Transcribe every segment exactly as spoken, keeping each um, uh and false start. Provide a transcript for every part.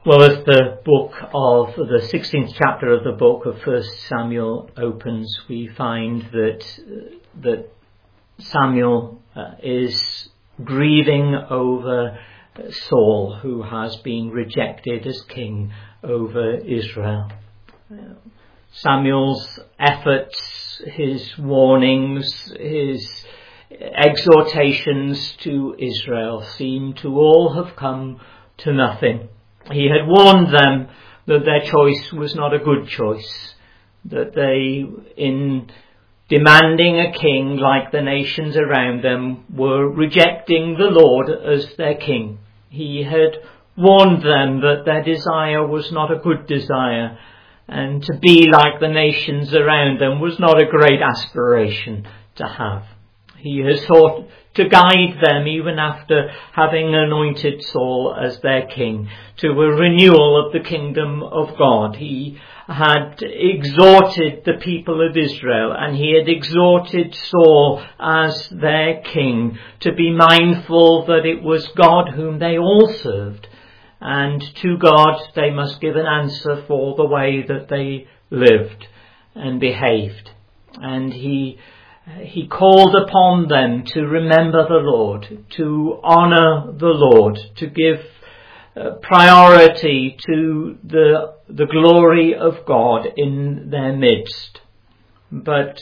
Well, as the book of the sixteenth chapter of the book of First Samuel opens, we find that that Samuel uh, is grieving over Saul, who has been rejected as king over Israel. Uh, Samuel's efforts, his warnings, his exhortations to Israel seem to all have come to nothing. He had warned them that their choice was not a good choice, that they, in demanding a king like the nations around them, were rejecting the Lord as their king. He had warned them that their desire was not a good desire, and to be like the nations around them was not a great aspiration to have. He has sought to guide them, even after having anointed Saul as their king, to a renewal of the kingdom of God. He had exhorted the people of Israel, and he had exhorted Saul as their king to be mindful that it was God whom they all served, and to God they must give an answer for the way that they lived and behaved. And he He called upon them to remember the Lord, to honour the Lord, to give uh, priority to the, the glory of God in their midst. But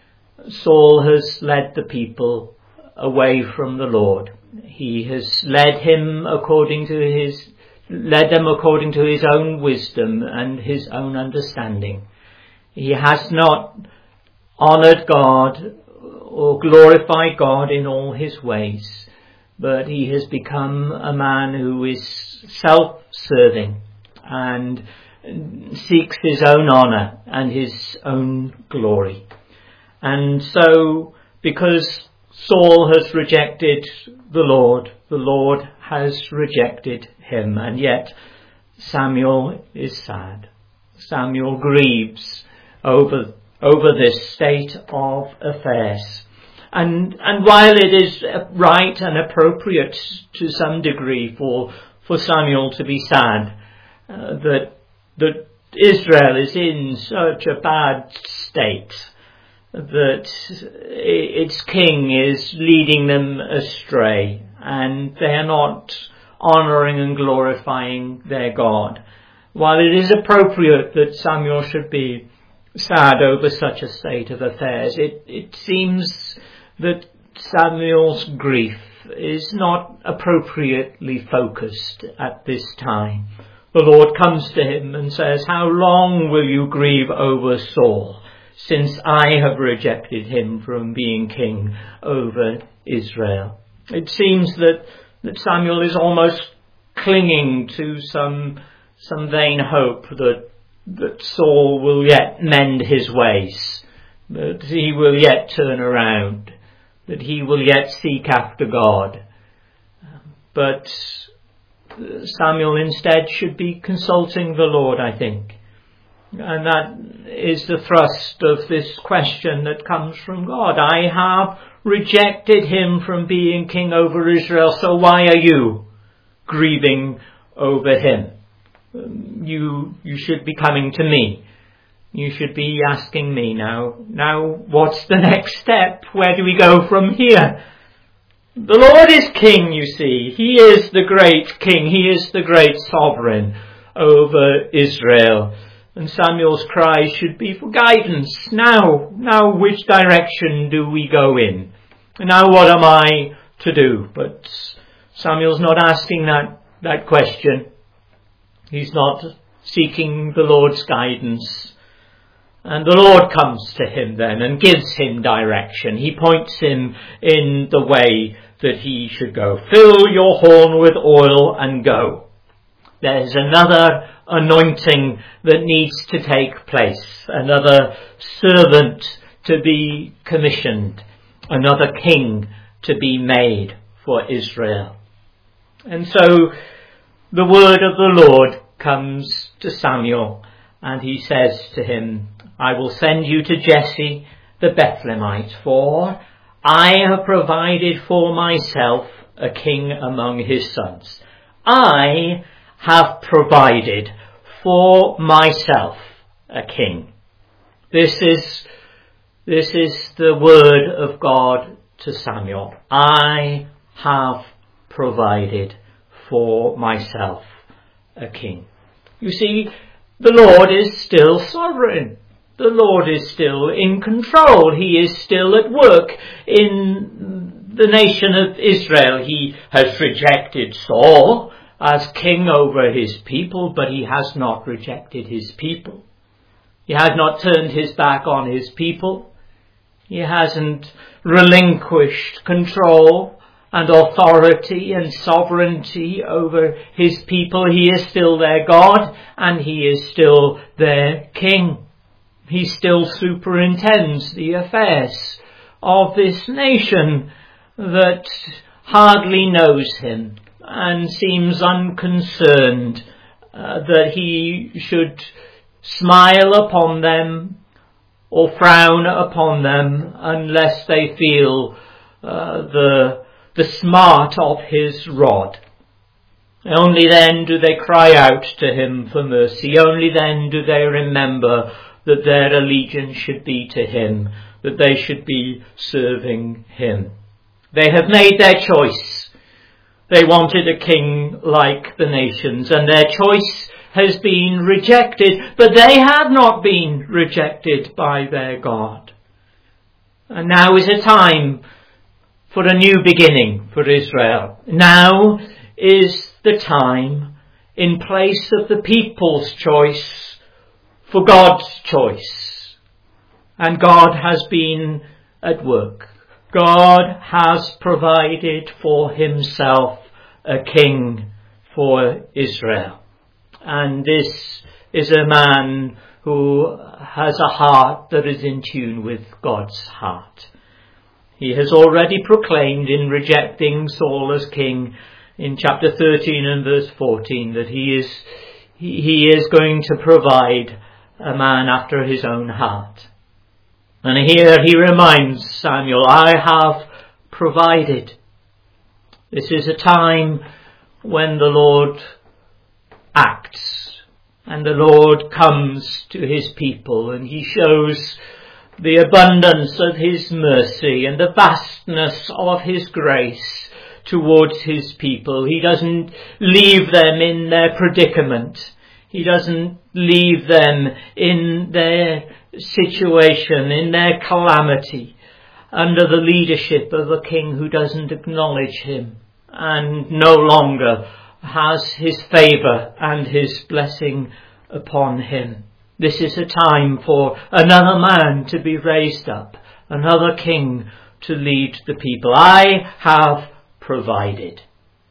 Saul has led the people away from the Lord. He has led him according to his, led them according to his own wisdom and his own understanding. He has not honoured God or glorified God in all his ways, but he has become a man who is self-serving and seeks his own honour and his own glory. And so, because Saul has rejected the Lord, the Lord has rejected him, and yet Samuel is sad. Samuel grieves over over this state of affairs. And and while it is right and appropriate to some degree for for Samuel to be sad uh, that that Israel is in such a bad state, that its king is leading them astray, and they are not honouring and glorifying their God. While it is appropriate that Samuel should be sad over such a state of affairs, it, it seems that Samuel's grief is not appropriately focused at this time. The Lord comes to him and says, "How long will you grieve over Saul, since I have rejected him from being king over Israel?" It seems that, that Samuel is almost clinging to some, some vain hope that that Saul will yet mend his ways, that he will yet turn around, that he will yet seek after God. But Samuel instead should be consulting the Lord, I think. And that is the thrust of this question that comes from God. I have rejected him from being king over Israel, so why are you grieving over him? You you should be coming to me. You should be asking me now, now what's the next step? Where do we go from here? The Lord is king, you see. He is the great king. He is the great sovereign over Israel. And Samuel's cry should be for guidance. Now, now which direction do we go in? Now what am I to do? But Samuel's not asking that, that question. He's not seeking the Lord's guidance. And the Lord comes to him then and gives him direction. He points him in the way that he should go. Fill your horn with oil and go. There's another anointing that needs to take place. Another servant to be commissioned. Another king to be made for Israel. And so the word of the Lord comes to Samuel, and he says to him, "I will send you to Jesse the Bethlehemite, for I have provided for myself a king among his sons. I have provided for myself a king. This is, this is the word of God to Samuel. I have provided for myself a king. You see, the Lord is still sovereign. The Lord is still in control. He is still at work in the nation of Israel. He has rejected Saul as king over his people, but he has not rejected his people. He has not turned his back on his people. He hasn't relinquished control and authority and sovereignty over his people. He is still their God, and he is still their king. He still superintends the affairs of this nation that hardly knows him and seems unconcerned uh, that he should smile upon them or frown upon them unless they feel uh, the the smart of his rod. Only then do they cry out to him for mercy. Only then do they remember that their allegiance should be to him, that they should be serving him. They have made their choice. They wanted a king like the nations, and their choice has been rejected, but they have not been rejected by their God. And now is a time for a new beginning for Israel. Now is the time, in place of the people's choice, for God's choice. And God has been at work. God has provided for himself a king for Israel. And this is a man who has a heart that is in tune with God's heart. He has already proclaimed in rejecting Saul as king in chapter thirteen and verse fourteen that he is, he, he is going to provide a man after his own heart. And here he reminds Samuel, I have provided. This is a time when the Lord acts and the Lord comes to his people, and he shows the abundance of his mercy and the vastness of his grace towards his people. He doesn't leave them in their predicament. He doesn't leave them in their situation, in their calamity, under the leadership of a king who doesn't acknowledge him and no longer has his favour and his blessing upon him. This is a time for another man to be raised up, another king to lead the people. I have provided.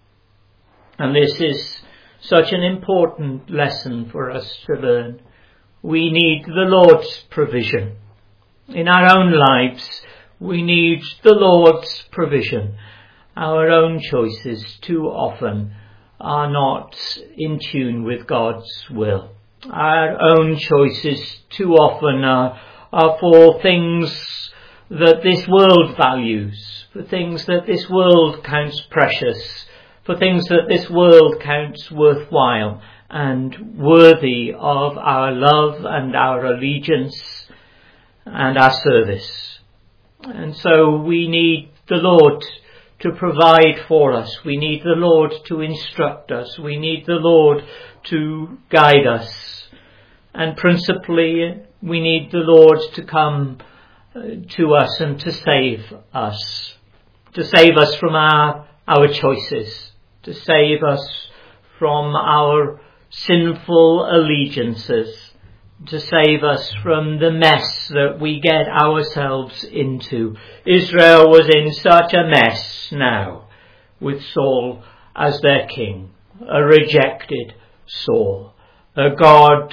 And this is such an important lesson for us to learn. We need the Lord's provision. In our own lives, we need the Lord's provision. Our own choices too often are not in tune with God's will. Our own choices too often are, are for things that this world values, for things that this world counts precious, for things that this world counts worthwhile and worthy of our love and our allegiance and our service. And so we need the Lord to provide for us. We need the Lord to instruct us. We need the Lord to guide us. And principally, we need the Lord to come to us and to save us. To save us from our, our choices. To save us from our sinful allegiances. To save us from the mess that we get ourselves into. Israel was in such a mess now with Saul as their king. A rejected Saul. A God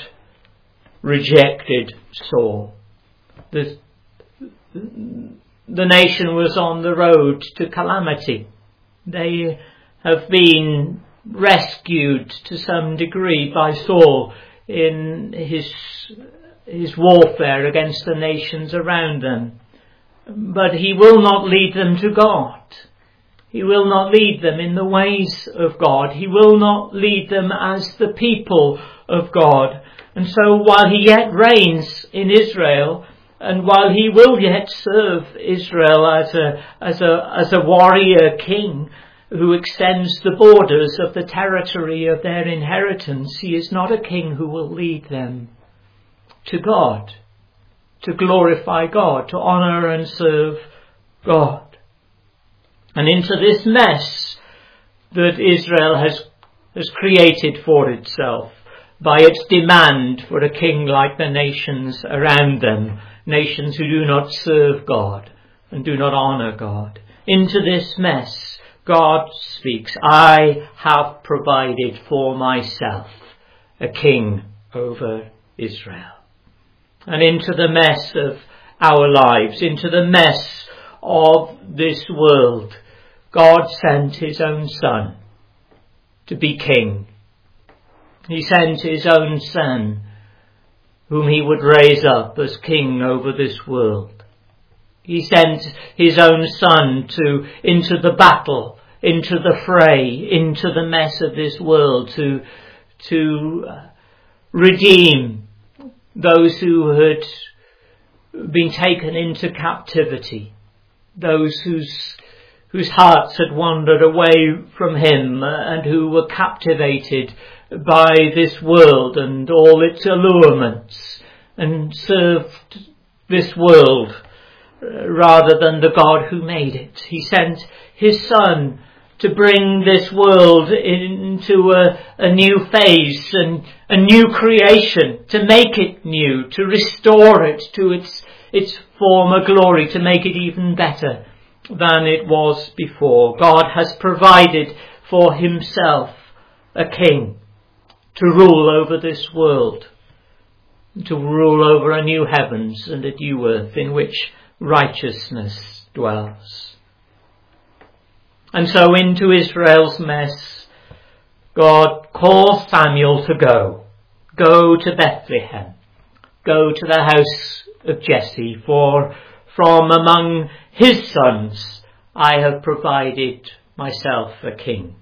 rejected Saul. The, the nation was on the road to calamity. They have been rescued to some degree by Saul in his his warfare against the nations around them. But he will not lead them to God. He will not lead them in the ways of God. He will not lead them as the people of God. And so while he yet reigns in Israel, and while he will yet serve Israel as a, as a, as a warrior king who extends the borders of the territory of their inheritance, he is not a king who will lead them to God, to glorify God, to honour and serve God. And into this mess that Israel has, has created for itself by its demand for a king like the nations around them, nations who do not serve God and do not honour God. Into this mess, God speaks, I have provided for myself a king over Israel. And into the mess of our lives, into the mess of this world, God sent his own Son to be king. He sent his own Son, whom he would raise up as king over this world. He sent his own Son to into the battle, into the fray, into the mess of this world, to to redeem those who had been taken into captivity, those whose whose hearts had wandered away from him and who were captivated by this world and all its allurements and served this world rather than the God who made it. He sent his Son to bring this world into a, a new phase and a new creation, to make it new, to restore it to its its former glory, to make it even better than it was before. God has provided for himself a king to rule over this world, to rule over a new heavens and a new earth in which righteousness dwells. And so into Israel's mess, God calls Samuel to go. Go to Bethlehem. Go to the house of Jesse, for from among his sons I have provided myself a king.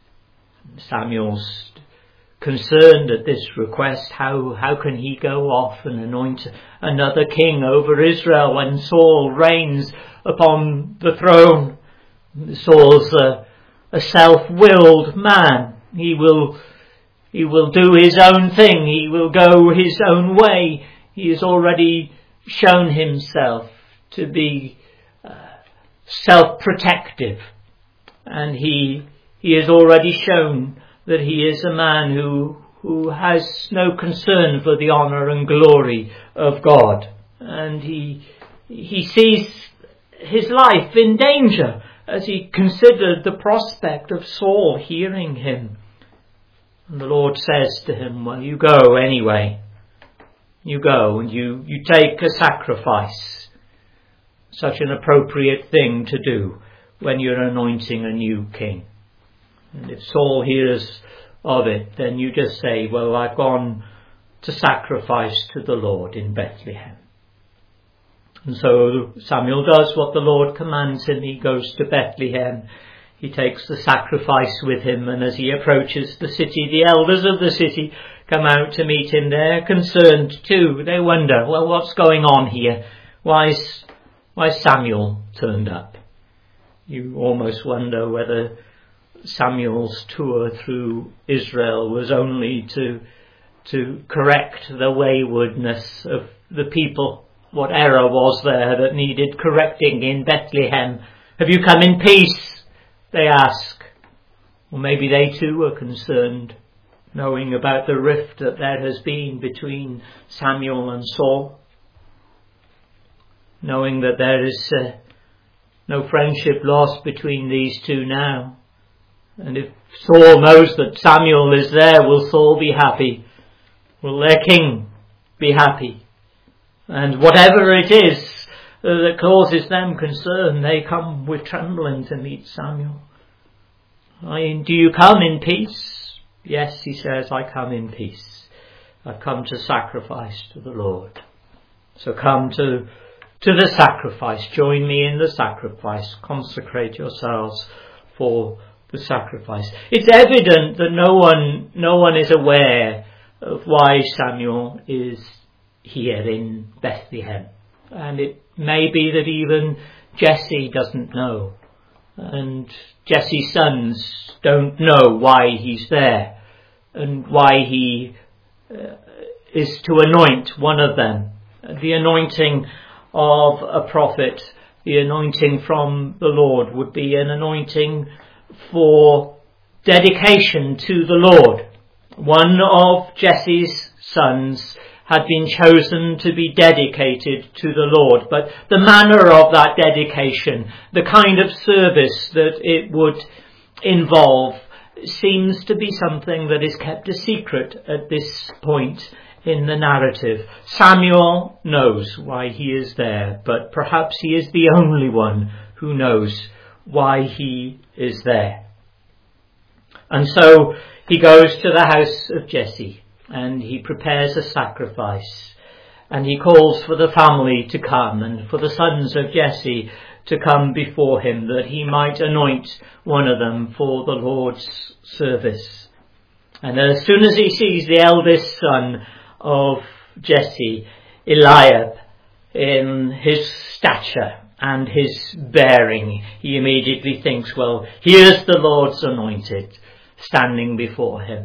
Samuel's concerned at this request. How, how can he go off and anoint another king over Israel when Saul reigns upon the throne? Saul's a, a self-willed man. He will, he will do his own thing. He will go his own way. He has already shown himself to be uh, self-protective, and he he has already shown that he is a man who who has no concern for the honour and glory of God, and he he sees his life in danger as he considered the prospect of Saul hearing him. And the Lord says to him, well, you go anyway. You go and you, you take a sacrifice. Such an appropriate thing to do when you're anointing a new king. And if Saul hears of it, then you just say, well, I've gone to sacrifice to the Lord in Bethlehem. And so Samuel does what the Lord commands him. He goes to Bethlehem. He takes the sacrifice with him, and as he approaches the city, the elders of the city come out to meet him. They're concerned too. They wonder, well, what's going on here? Why's, why's Samuel turned up? You almost wonder whether Samuel's tour through Israel was only to to correct the waywardness of the people. What error was there that needed correcting in Bethlehem? Have you come in peace? They ask. Or maybe they too are concerned, knowing about the rift that there has been between Samuel and Saul, knowing that there is uh, no friendship lost between these two now. And if Saul knows that Samuel is there, will Saul be happy? Will their king be happy? And whatever it is that causes them concern, they come with trembling to meet Samuel. I mean, do you come in peace? Yes, he says, I come in peace. I've come to sacrifice to the Lord. So come to, to the sacrifice. Join me in the sacrifice. Consecrate yourselves for the sacrifice. It's evident that no one, no one is aware of why Samuel is here in Bethlehem. And it may be that even Jesse doesn't know. And Jesse's sons don't know why he's there and why he uh, is to anoint one of them. The anointing of a prophet, the anointing from the Lord, would be an anointing for dedication to the Lord. One of Jesse's sons had been chosen to be dedicated to the Lord, but the manner of that dedication, the kind of service that it would involve, seems to be something that is kept a secret at this point in the narrative. Samuel knows why he is there, but perhaps he is the only one who knows why he is there. And so he goes to the house of Jesse and he prepares a sacrifice, and he calls for the family to come and for the sons of Jesse to come before him, that he might anoint one of them for the Lord's service. And as soon as he sees the eldest son of Jesse, Eliab, in his stature and his bearing, he immediately thinks, well, here's the Lord's anointed standing before him.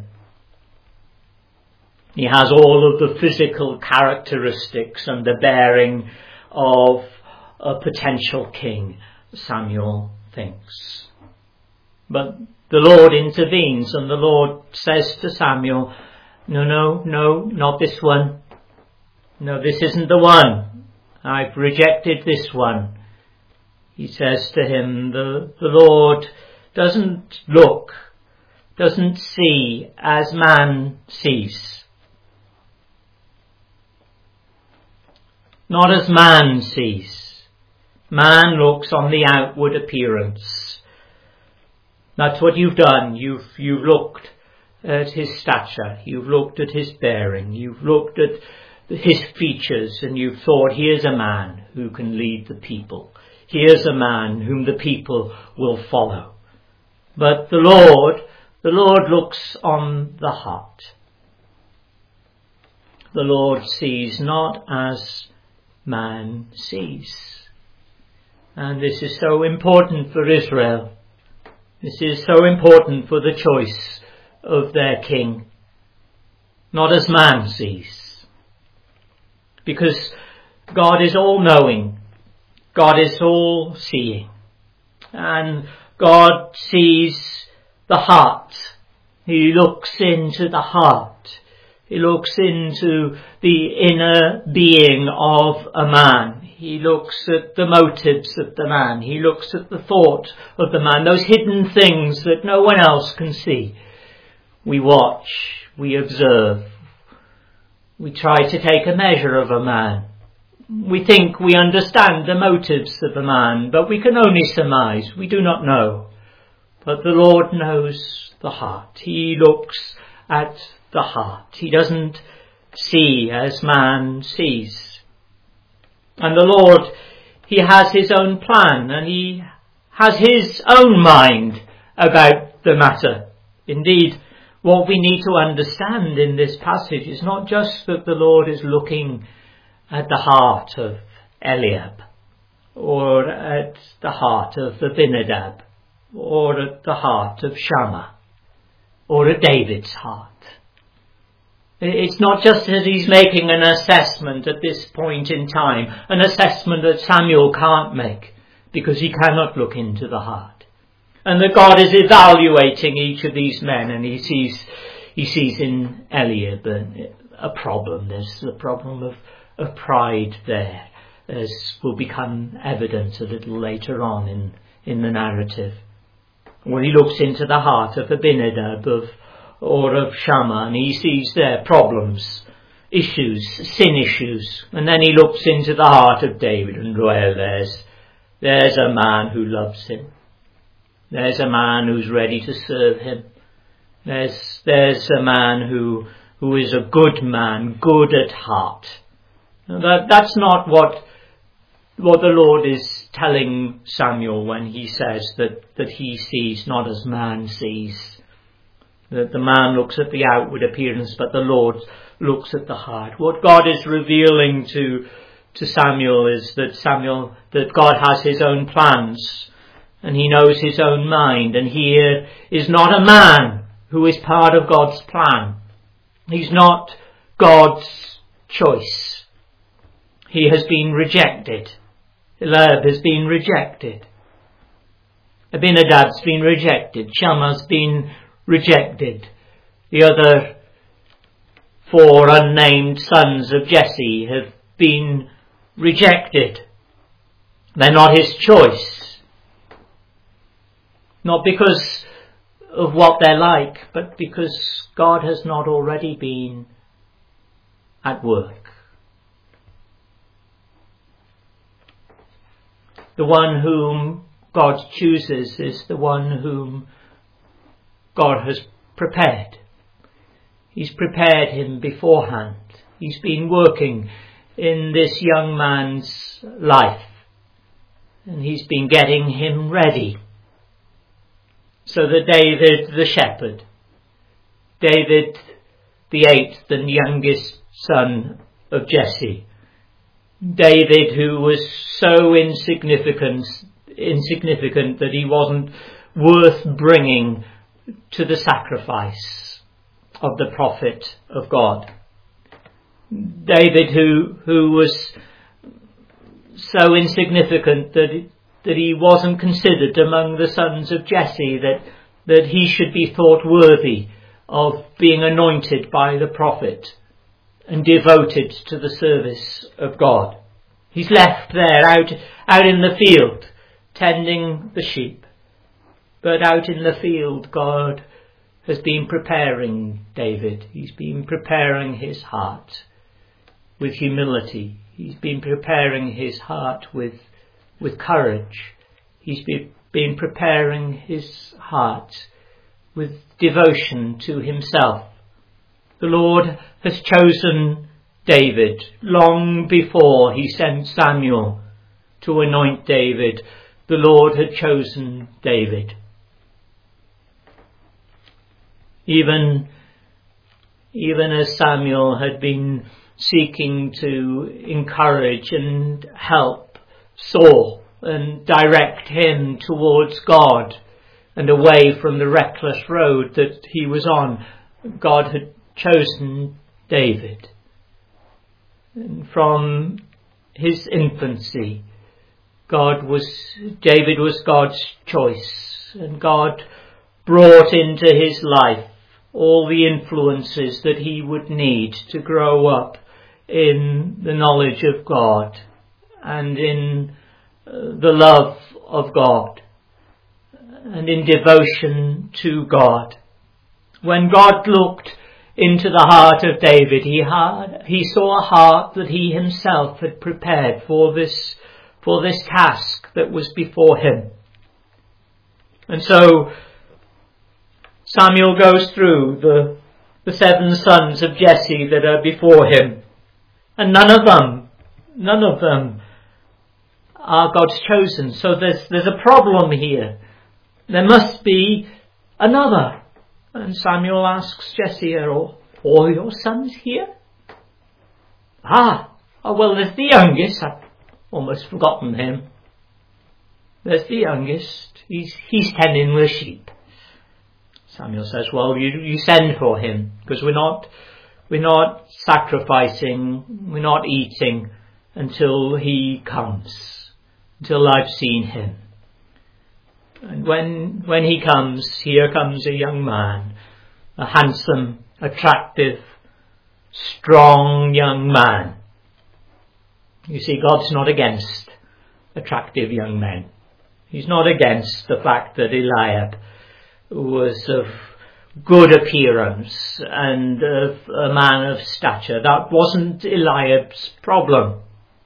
He has all of the physical characteristics and the bearing of a potential king, Samuel thinks. But the Lord intervenes, and the Lord says to Samuel, no, no, no, not this one. No, this isn't the one. I've rejected this one. He says to him, the, the Lord doesn't look, doesn't see as man sees. Not as man sees. Man looks on the outward appearance. That's what you've done. You've, you've looked at his stature. You've looked at his bearing. You've looked at his features, and you've thought, here's a man who can lead the people. Here's a man whom the people will follow. But the Lord, the Lord looks on the heart. The Lord sees not as man sees. And this is so important for Israel. This is so important for the choice of their king. Not as man sees. Because God is all-knowing. God is all-seeing. And God sees the heart. He looks into the heart. He looks into the inner being of a man. He looks at the motives of the man. He looks at the thought of the man, those hidden things that no one else can see. We watch, we observe, we try to take a measure of a man. We think we understand the motives of a man, but we can only surmise. We do not know. But the Lord knows the heart. He looks at the heart. He doesn't see as man sees. And the Lord, he has his own plan, and he has his own mind about the matter. Indeed, what we need to understand in this passage is not just that the Lord is looking at the heart of Eliab, or at the heart of Abinadab, or at the heart of Shammah, or at David's heart. It's not just that he's making an assessment at this point in time, an assessment that Samuel can't make, because he cannot look into the heart. And that God is evaluating each of these men, and he sees he sees in Eliab a, a problem. There's a problem of, of pride there, as will become evident a little later on in, in the narrative. When he looks into the heart of Abinadab, of or of Shammah, and he sees their problems, issues, sin issues, and then he looks into the heart of David, and well, there's there's a man who loves him. There's a man who's ready to serve him. There's there's a man who who is a good man, good at heart. Now that that's not what what the Lord is telling Samuel when he says that, that he sees not as man sees. That the man looks at the outward appearance, but the Lord looks at the heart. What God is revealing to, to Samuel is that Samuel, that God has his own plans and he knows his own mind, and he is not a man who is part of God's plan. He's not God's choice. He has been rejected. Eliab has been rejected. Abinadab's been rejected. Shammah's been rejected. The other four unnamed sons of Jesse have been rejected. They're not his choice. Not because of what they're like, but because God has not already been at work. The one whom God chooses is the one whom God has prepared. He's prepared him beforehand. He's been working in this young man's life, and he's been getting him ready. So that David the shepherd, David the eighth and youngest son of Jesse, David who was so insignificant, insignificant that he wasn't worth bringing to the sacrifice of the prophet of God. David who, who was so insignificant that it, that he wasn't considered among the sons of Jesse, that, that he should be thought worthy of being anointed by the prophet and devoted to the service of God. He's left there out, out in the field, tending the sheep. But out in the field, God has been preparing David. He's been preparing his heart with humility. He's been preparing his heart with with courage. He's been preparing his heart with devotion to himself. The Lord has chosen David long before he sent Samuel to anoint David. The Lord had chosen David. Even, even as Samuel had been seeking to encourage and help Saul and direct him towards God and away from the reckless road that he was on, God had chosen David. And from his infancy, God was, David was God's choice, and God brought into his life all the influences that he would need to grow up in the knowledge of God and in uh, the love of God and in devotion to God. When God looked into the heart of David, he had, he saw a heart that he himself had prepared for this, for this task that was before him. And so Samuel goes through the, the seven sons of Jesse that are before him, and none of them, none of them are God's chosen. So there's, there's a problem here. There must be another. And Samuel asks Jesse, are all, all your sons here? Ah, oh, well, there's the youngest. I've almost forgotten him. There's the youngest. He's, he's tending the sheep. Samuel says, well, you, you send for him, because we're not, we're not sacrificing, we're not eating until he comes, until I've seen him. And when, when he comes, here comes a young man, a handsome, attractive, strong young man. You see, God's not against attractive young men. He's not against the fact that Eliab was of good appearance and of a man of stature. That wasn't Eliab's problem.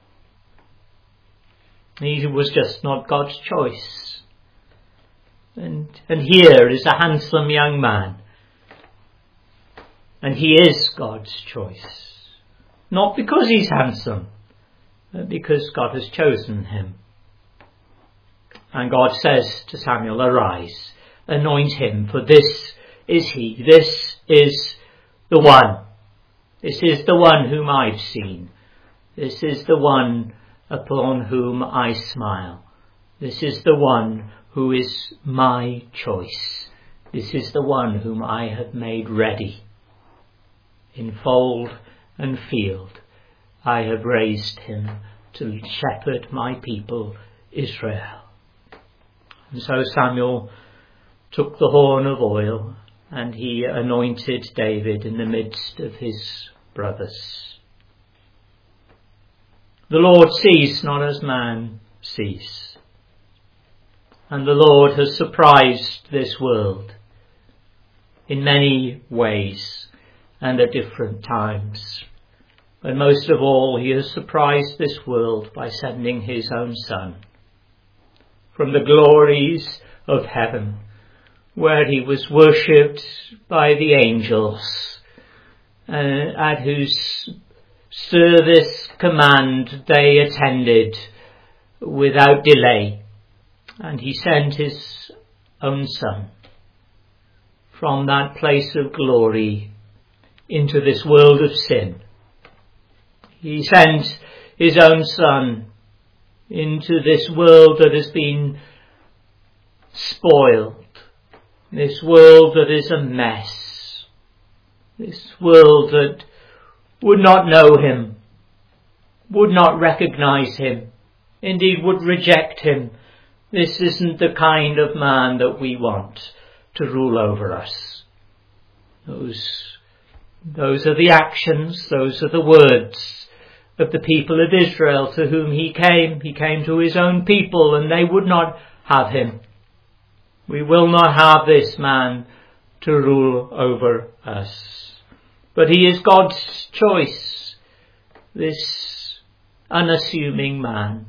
He was just not God's choice. And, and here is a handsome young man. And he is God's choice. Not because he's handsome, because God has chosen him. And God says to Samuel, "Arise, anoint him, for this is he, this is the one. This is the one whom I've seen. This is the one upon whom I smile. This is the one who is my choice. This is the one whom I have made ready. In fold and field I have raised him to shepherd my people Israel." And so Samuel took the horn of oil and he anointed David in the midst of his brothers. The Lord sees not as man sees. And the Lord has surprised this world in many ways and at different times. But most of all, he has surprised this world by sending his own Son from the glories of heaven, where he was worshipped by the angels, uh, at whose service command they attended without delay. And he sent his own Son from that place of glory into this world of sin. He sent his own Son into this world that has been spoiled, this world that is a mess, this world that would not know him, would not recognize him, indeed would reject him. This isn't the kind of man that we want to rule over us. Those, those are the actions, those are the words of the people of Israel to whom he came. He came to his own people and they would not have him. We will not have this man to rule over us. But he is God's choice, this unassuming man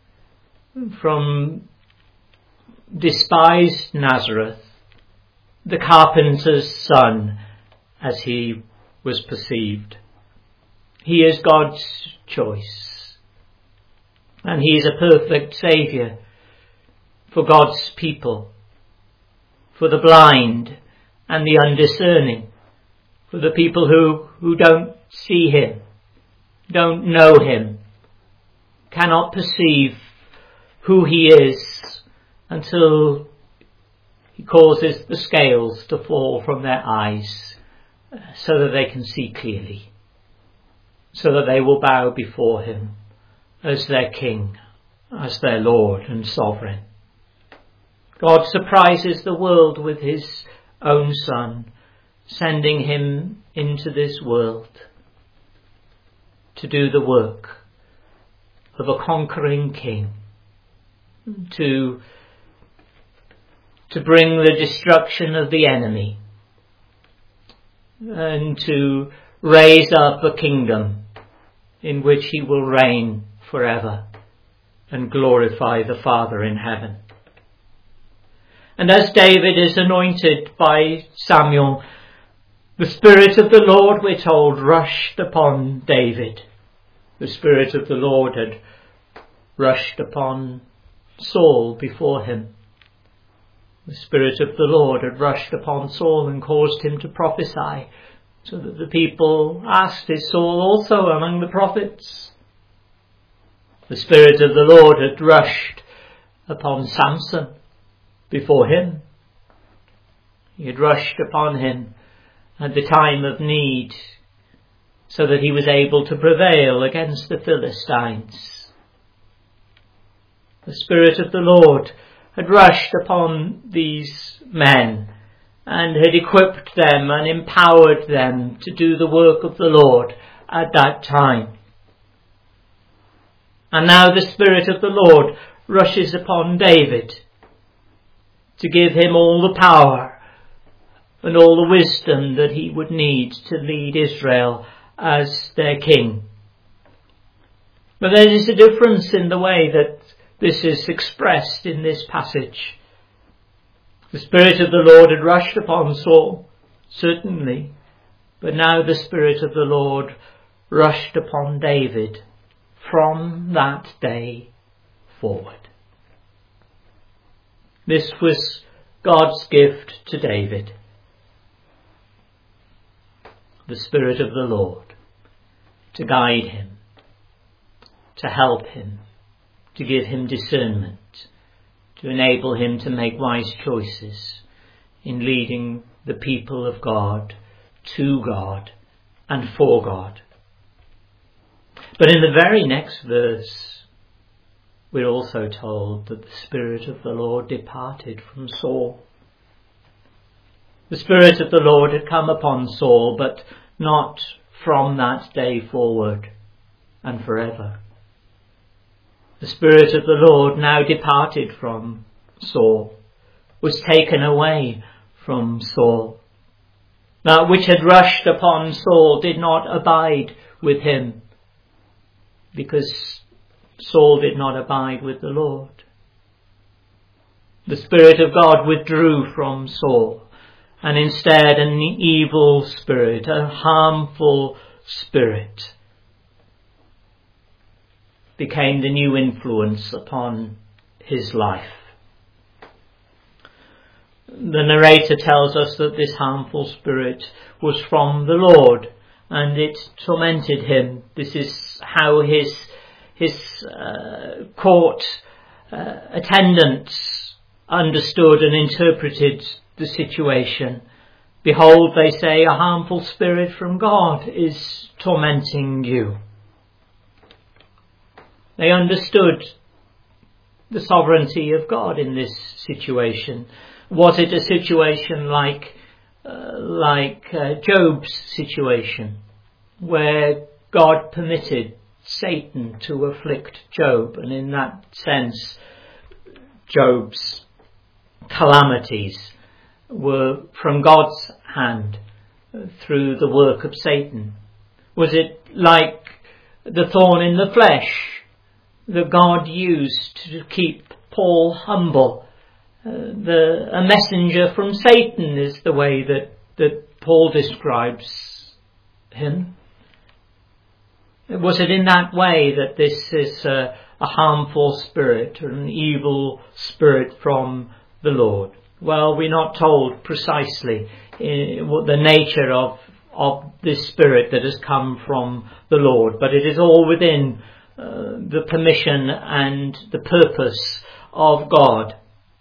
from despised Nazareth, the carpenter's son as he was perceived. He is God's choice. And he is a perfect saviour for God's people, for the blind and the undiscerning, for the people who, who don't see him, don't know him, cannot perceive who he is until he causes the scales to fall from their eyes so that they can see clearly, so that they will bow before him as their King, as their Lord and Sovereign. God surprises the world with his own Son, sending him into this world to do the work of a conquering King, to, to bring the destruction of the enemy, and to raise up a kingdom in which he will reign forever and glorify the Father in heaven. And as David is anointed by Samuel, the Spirit of the Lord, we're told, rushed upon David. The Spirit of the Lord had rushed upon Saul before him. The Spirit of the Lord had rushed upon Saul and caused him to prophesy, so that the people asked, "Is Saul also among the prophets?" The Spirit of the Lord had rushed upon Samson before him. He had rushed upon him at the time of need, so that he was able to prevail against the Philistines. The Spirit of the Lord had rushed upon these men and had equipped them and empowered them to do the work of the Lord at that time. And now the Spirit of the Lord rushes upon David to give him all the power and all the wisdom that he would need to lead Israel as their king. But there is a difference in the way that this is expressed in this passage. The Spirit of the Lord had rushed upon Saul, certainly, but now the Spirit of the Lord rushed upon David from that day forward. This was God's gift to David. The Spirit of the Lord to guide him, to help him, to give him discernment, to enable him to make wise choices in leading the people of God to God and for God. But in the very next verse, we're also told that the Spirit of the Lord departed from Saul. The Spirit of the Lord had come upon Saul, but not from that day forward and forever. The Spirit of the Lord now departed from Saul, was taken away from Saul. That which had rushed upon Saul did not abide with him, because Saul did not abide with the Lord. The Spirit of God withdrew from Saul, and instead an evil spirit, a harmful spirit, became the new influence upon his life. The narrator tells us that this harmful spirit was from the Lord, and it tormented him. This is how his his uh, court uh, attendants understood and interpreted the situation. Behold, they say, a harmful spirit from God is tormenting you. They understood the sovereignty of God in this situation. Was it a situation like uh, like uh, Job's situation, where God permitted Satan to afflict Job, and in that sense Job's calamities were from God's hand through the work of Satan? Was it like the thorn in the flesh that God used to keep Paul humble? Uh, the a messenger from Satan is the way that, that Paul describes him. Was it in that way that this is a, a harmful spirit or an evil spirit from the Lord? Well, we're not told precisely uh, what the nature of, of this spirit that has come from the Lord, but it is all within uh, the permission and the purpose of God.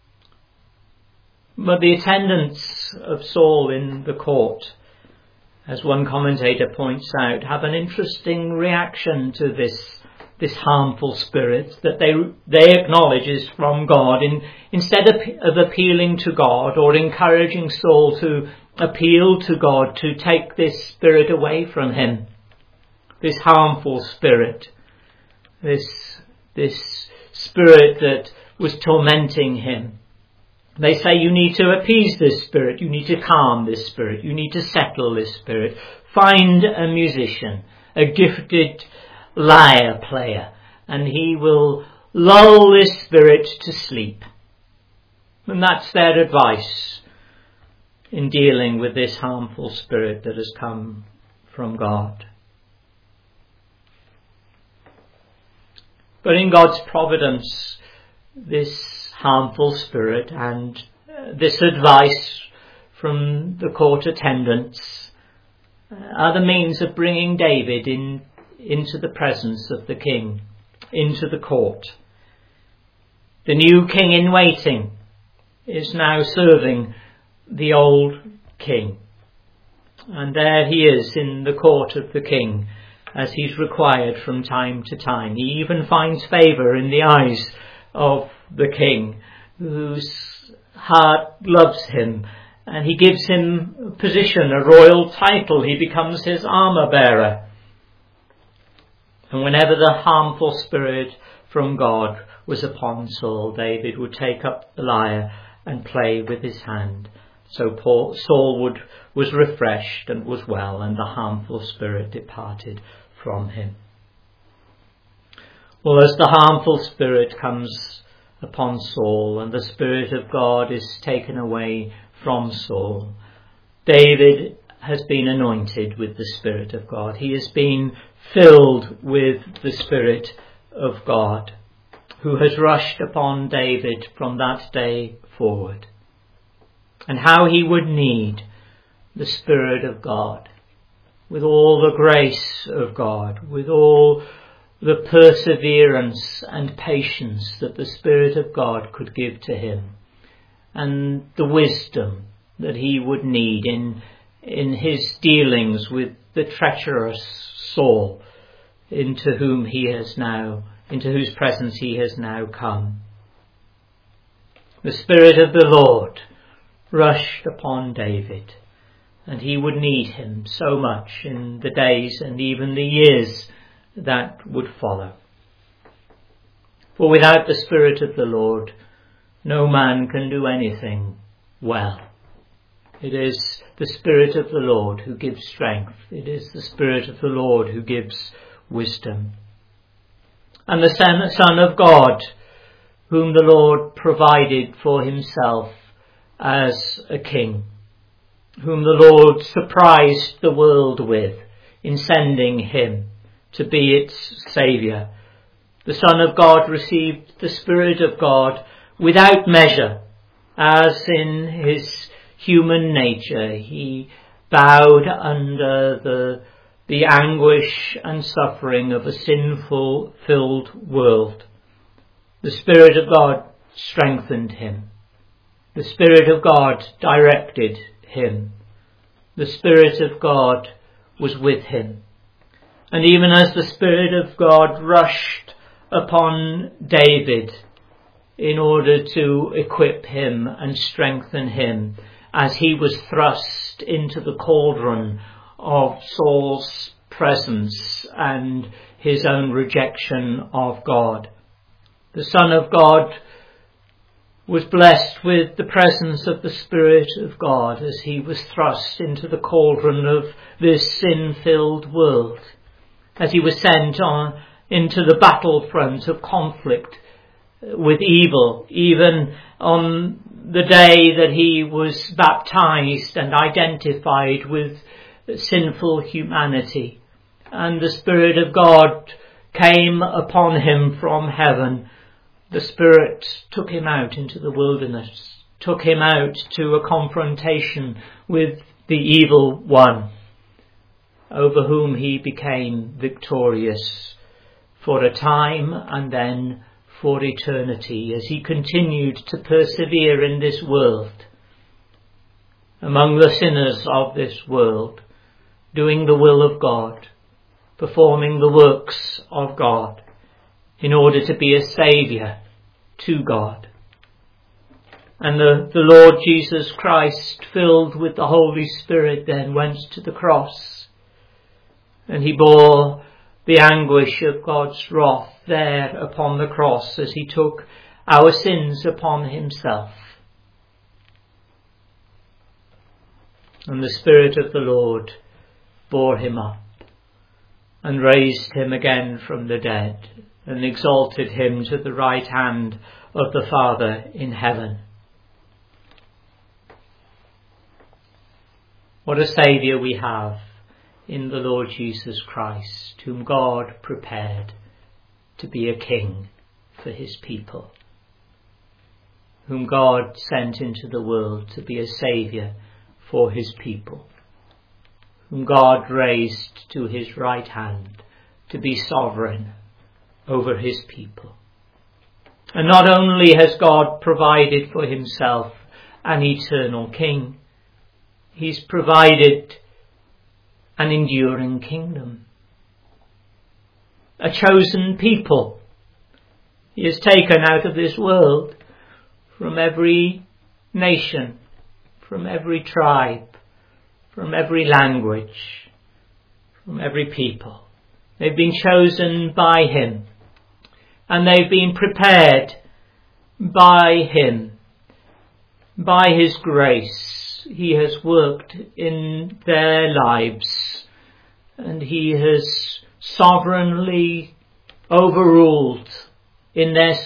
But the attendants of Saul in the court, as one commentator points out, have an interesting reaction to this this harmful spirit that they they acknowledge is from God. In, instead of, of appealing to God or encouraging Saul to appeal to God to take this spirit away from him, this harmful spirit, this this spirit that was tormenting him, they say, you need to appease this spirit, you need to calm this spirit, you need to settle this spirit. Find a musician, a gifted lyre player, and he will lull this spirit to sleep. And that's their advice in dealing with this harmful spirit that has come from God. But in God's providence, this harmful spirit and uh, this advice from the court attendants uh, are the means of bringing David in into the presence of the king, into the court. The new king in waiting is now serving the old king, and there he is in the court of the king as he's required from time to time. He even finds favour in the eyes of the king, whose heart loves him, and he gives him a position, a royal title. He becomes his armour bearer. And whenever the harmful spirit from God was upon Saul, David would take up the lyre and play with his hand. So Paul, Saul would, was refreshed and was well, and the harmful spirit departed from him. Well, as the harmful spirit comes upon Saul and the Spirit of God is taken away from Saul, David has been anointed with the Spirit of God. He has been filled with the Spirit of God, who has rushed upon David from that day forward. And how he would need the Spirit of God, with all the grace of God, with all the perseverance and patience that the Spirit of God could give to him, and the wisdom that he would need in in his dealings with the treacherous Saul, into whom he has now, into whose presence he has now come. The Spirit of the Lord rushed upon David, and he would need him so much in the days and even the years that would follow. For without the Spirit of the Lord, no man can do anything well. It is the Spirit of the Lord who gives strength. It is the Spirit of the Lord who gives wisdom. And the Son of God, whom the Lord provided for himself as a king, whom the Lord surprised the world with in sending him to be its Saviour. The Son of God received the Spirit of God without measure, as in his human nature he bowed under the the anguish and suffering of a sinful filled world. The Spirit of God strengthened him. The Spirit of God directed him. The Spirit of God was with him. And even as the Spirit of God rushed upon David in order to equip him and strengthen him, as he was thrust into the cauldron of Saul's presence and his own rejection of God. The Son of God was blessed with the presence of the Spirit of God as he was thrust into the cauldron of this sin-filled world, as he was sent on into the battlefront of conflict with evil, even on the day that he was baptized and identified with sinful humanity. And the Spirit of God came upon him from heaven. The Spirit took him out into the wilderness, took him out to a confrontation with the evil one, over whom he became victorious for a time and then for eternity, as he continued to persevere in this world, among the sinners of this world, doing the will of God, performing the works of God, in order to be a saviour to God. And the, the Lord Jesus Christ, filled with the Holy Spirit, then went to the cross, and he bore the anguish of God's wrath there upon the cross as he took our sins upon himself. And the Spirit of the Lord bore him up and raised him again from the dead and exalted him to the right hand of the Father in heaven. What a Saviour we have in the Lord Jesus Christ, whom God prepared to be a king for his people, whom God sent into the world to be a saviour for his people, whom God raised to his right hand to be sovereign over his people. And not only has God provided for himself an eternal king, he's provided an enduring kingdom, a chosen people. He has taken out of this world from every nation, from every tribe, from every language, from every people. They've been chosen by him, and they've been prepared by him. By his grace, he has worked in their lives, and he has sovereignly overruled in their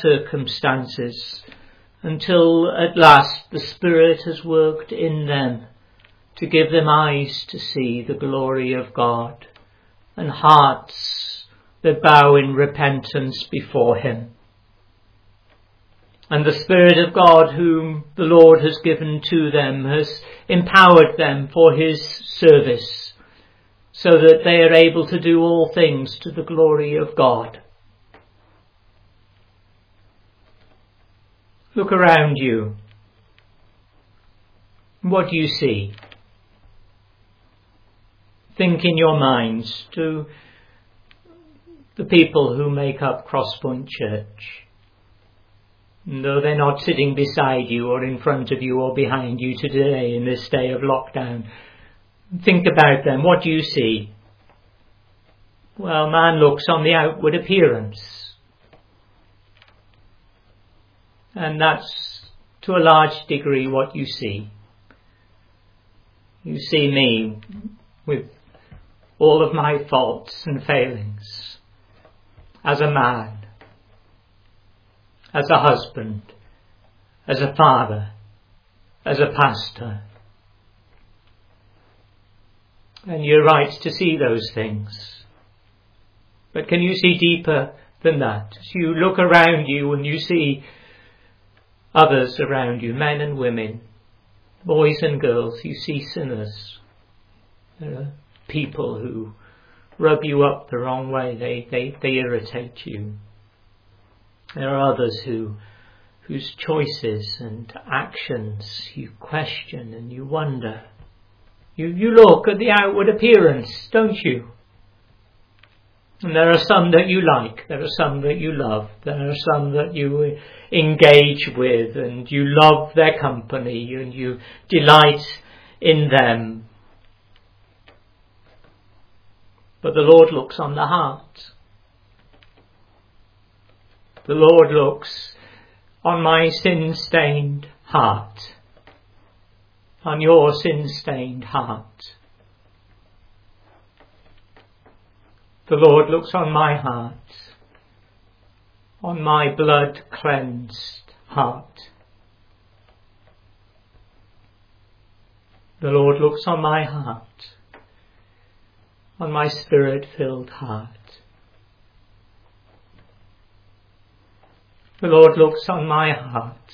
circumstances, until at last the Spirit has worked in them to give them eyes to see the glory of God and hearts that bow in repentance before him. And the Spirit of God whom the Lord has given to them has empowered them for his service, so that they are able to do all things to the glory of God. Look around you. What do you see? Think in your minds to the people who make up Crosspoint Church. And though they're not sitting beside you or in front of you or behind you today in this day of lockdown, think about them. What do you see? Well, man looks on the outward appearance. And that's to a large degree what you see. You see me with all of my faults and failings as a man, as a husband, as a father, as a pastor. And you're right to see those things. But can you see deeper than that? As you look around you and you see others around you, men and women, boys and girls, you see sinners. There are people who rub you up the wrong way. They, they, they irritate you. There are others who, whose choices and actions you question and you wonder. You, you look at the outward appearance, don't you? And there are some that you like, there are some that you love, there are some that you engage with and you love their company and you delight in them. But the Lord looks on the heart. The Lord looks on my sin-stained heart, on your sin-stained heart. The Lord looks on my heart, on my blood-cleansed heart. The Lord looks on my heart, on my spirit-filled heart. The Lord looks on my heart,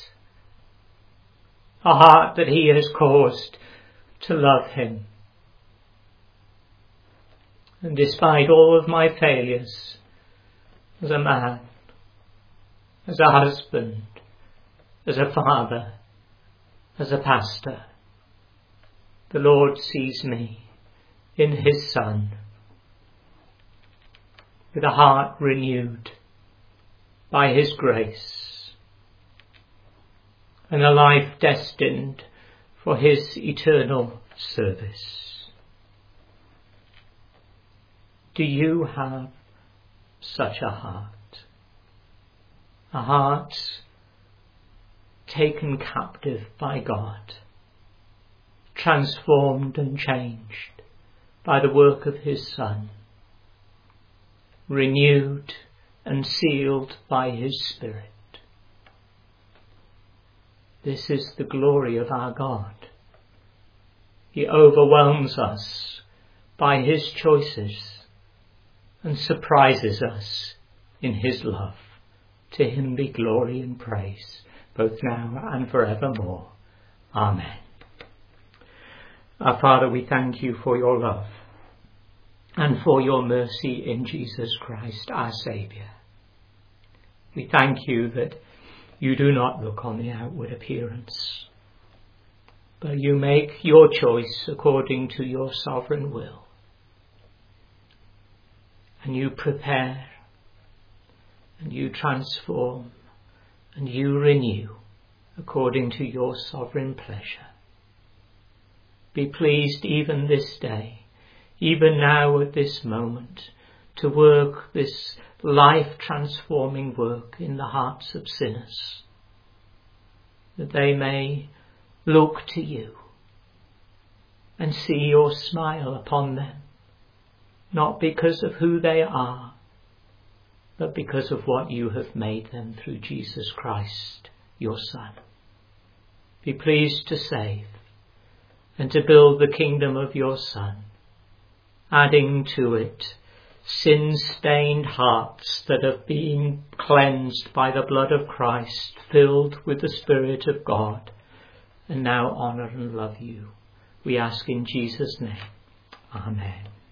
a heart that he has caused to love him. And despite all of my failures as a man, as a husband, as a father, as a pastor, the Lord sees me in his Son with a heart renewed by his grace and a life destined for his eternal service. Do you have such a heart? A heart taken captive by God, transformed and changed by the work of his Son, renewed and sealed by his Spirit. This is the glory of our God. He overwhelms us by his choices and surprises us in his love. To him be glory and praise, both now and forevermore. Amen. Our Father, we thank you for your love and for your mercy in Jesus Christ, our Saviour. We thank you that you do not look on the outward appearance, but you make your choice according to your sovereign will. And you prepare, and you transform, and you renew according to your sovereign pleasure. Be pleased even this day, even now at this moment, to work this life-transforming work in the hearts of sinners, that they may look to you and see your smile upon them, not because of who they are, but because of what you have made them through Jesus Christ, your Son. Be pleased to save, and to build the kingdom of your Son, adding to it sin-stained hearts that have been cleansed by the blood of Christ, filled with the Spirit of God, and now honour and love you. We ask in Jesus' name. Amen.